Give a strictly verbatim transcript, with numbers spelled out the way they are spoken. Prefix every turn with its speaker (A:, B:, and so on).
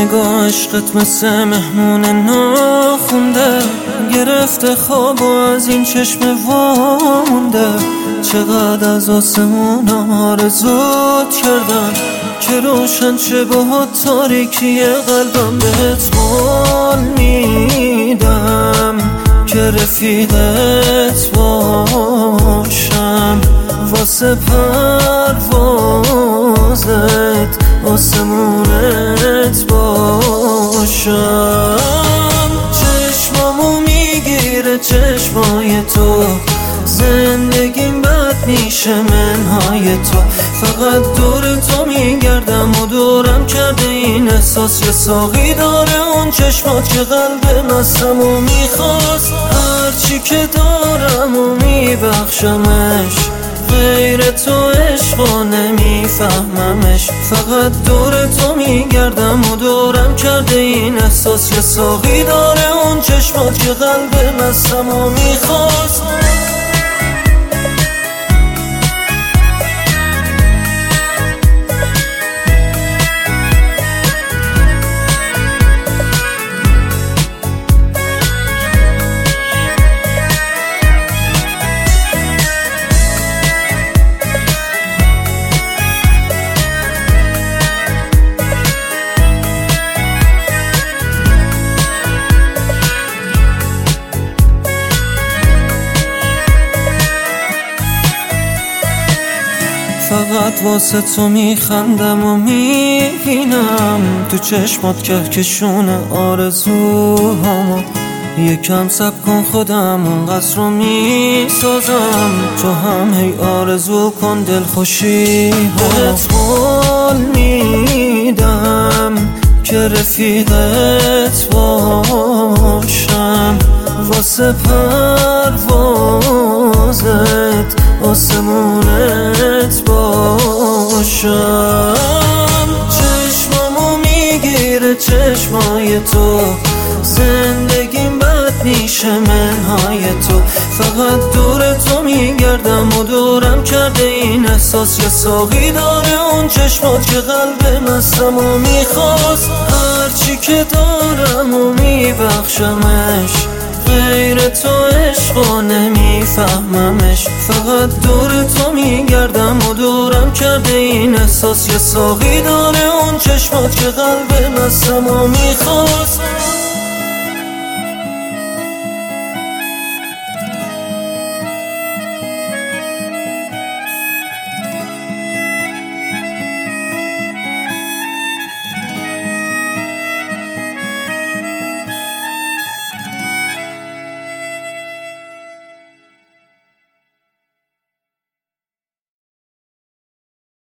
A: نگاه عشقت مثل مهمون ناخونده، گرفته خواب و از این چشم وامونده. چقدر از آسمون آرزوت کردم که روشن شه با تاریکی قلبم. بهت قول میدم که رفیقت باشم، واسه پروازت آسمونت باشم. چشمامو میگیره چشمای تو، زندگیم بد میشه منهای تو. فقط دور تو میگردم و دورم کرده این احساس. یه ساقی داره اون چشمات که قلب مستم و میخواست. هرچی که دارم و میبخشمش، غیر تو عشقا نمیفهممش. فقط دور تو میگردم و دورم کرده این احساس. یه ساقی داره اون چشمات که قلب مستم و میخواست. فقط واسه تو میخندم و میبینم تو چشمات کهکشون آرزوهامو. یکم صبر کن خودم اون قصر رو میسازم، تو هم هی آرزو کن دل خوشی. بهت قول میدم که رفیقت باشم، واسه پروازت آسمونت باشم. چشمامو میگیره چشمای تو، زندگیم بد میشه منهای تو. فقط دور تو میگردم و دورم کرده این احساس. یه ساقی داره اون چشمات که قلب مستم و میخواست. هرچی که دارم و میبخشمش، غیر تو عشقا نمیفهممش. فقط دور تو میگردم و دورم کرده این احساس. یه ساقی داره اون چشمات که قلب مستم و میخواست.